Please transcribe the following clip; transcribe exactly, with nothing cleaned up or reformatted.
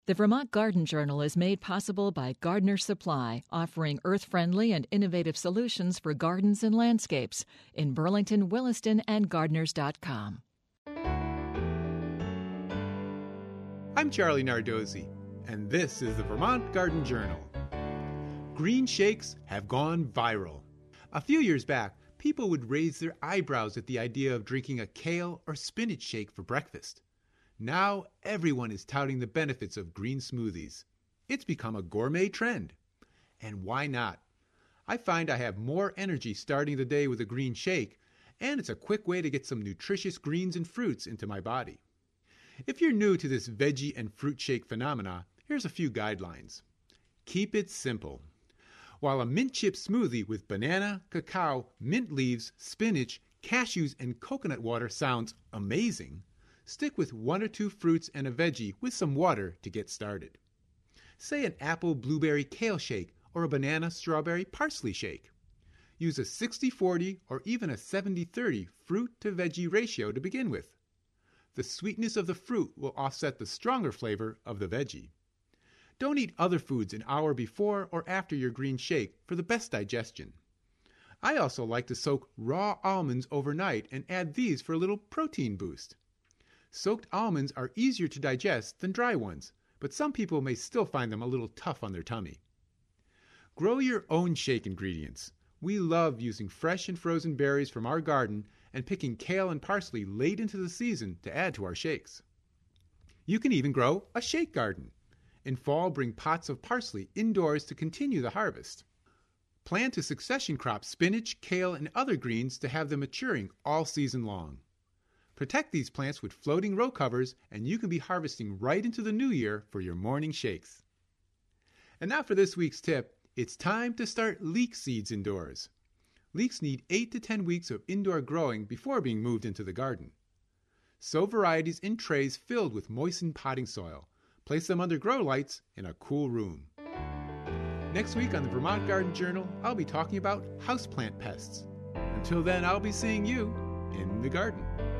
The Vermont Garden Journal is made possible by Gardener's Supply, offering earth-friendly and innovative solutions for gardens and landscapes in Burlington, Williston, and gardeners dot com. I'm Charlie Nardozzi, and this is the Vermont Garden Journal. Green shakes have gone viral. A few years back, people would raise their eyebrows at the idea of drinking a kale or spinach shake for breakfast. Now everyone is touting the benefits of green smoothies. It's become a gourmet trend. And why not? I find I have more energy starting the day with a green shake, and it's a quick way to get some nutritious greens and fruits into my body. If you're new to this veggie and fruit shake phenomena, here's a few guidelines. Keep it simple. While a mint chip smoothie with banana, cacao, mint leaves, spinach, cashews, and coconut water sounds amazing, stick with one or two fruits and a veggie with some water to get started. Say an apple blueberry kale shake or a banana strawberry parsley shake. Use a sixty forty or even a seventy thirty fruit to veggie ratio to begin with. The sweetness of the fruit will offset the stronger flavor of the veggie. Don't eat other foods an hour before or after your green shake for the best digestion. I also like to soak raw almonds overnight and add these for a little protein boost. Soaked almonds are easier to digest than dry ones, but some people may still find them a little tough on their tummy. Grow your own shake ingredients. We love using fresh and frozen berries from our garden and picking kale and parsley late into the season to add to our shakes. You can even grow a shake garden. In fall, bring pots of parsley indoors to continue the harvest. Plan to succession crop spinach, kale, and other greens to have them maturing all season long. Protect these plants with floating row covers, and you can be harvesting right into the new year for your morning shakes. And now for this week's tip, it's time to start leek seeds indoors. Leeks need eight to ten weeks of indoor growing before being moved into the garden. Sow varieties in trays filled with moistened potting soil. Place them under grow lights in a cool room. Next week on the Vermont Garden Journal, I'll be talking about houseplant pests. Until then, I'll be seeing you in the garden.